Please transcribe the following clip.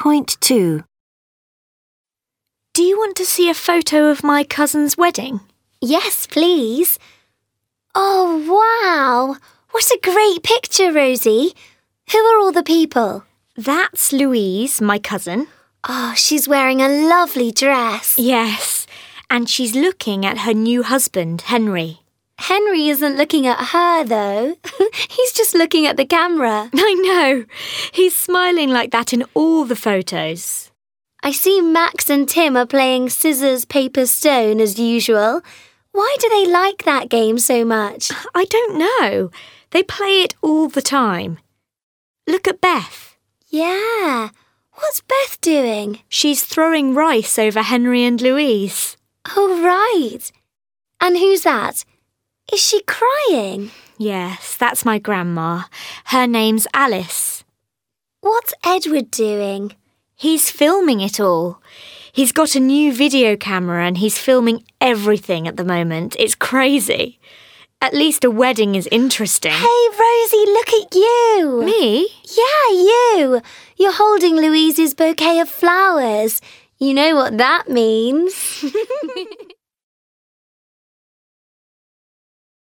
3.2. Do you want to see a photo of my cousin's wedding? Yes, please. Oh, wow! What a great picture, Rosie. Who are all the people? That's Louise, my cousin. Oh, she's wearing a lovely dress. Yes, and she's looking at her new husband, Henry. Henry isn't looking at her, though. He's just looking at the camera. I know. He's smiling like that in all the photos. I see Max and Tim are playing scissors, paper, stone as usual. Why do they like that game so much? I don't know. They play it all the time. Look at Beth. Yeah. What's Beth doing? She's throwing rice over Henry and Louise. Oh, right. And who's that? Is she crying? Yes, that's my grandma. Her name's Alice. What's Edward doing? He's filming it all. He's got a new video camera and he's filming everything at the moment. It's crazy. At least a wedding is interesting. Hey, Rosie, look at you. Me? Yeah, you. You're holding Louise's bouquet of flowers. You know what that means.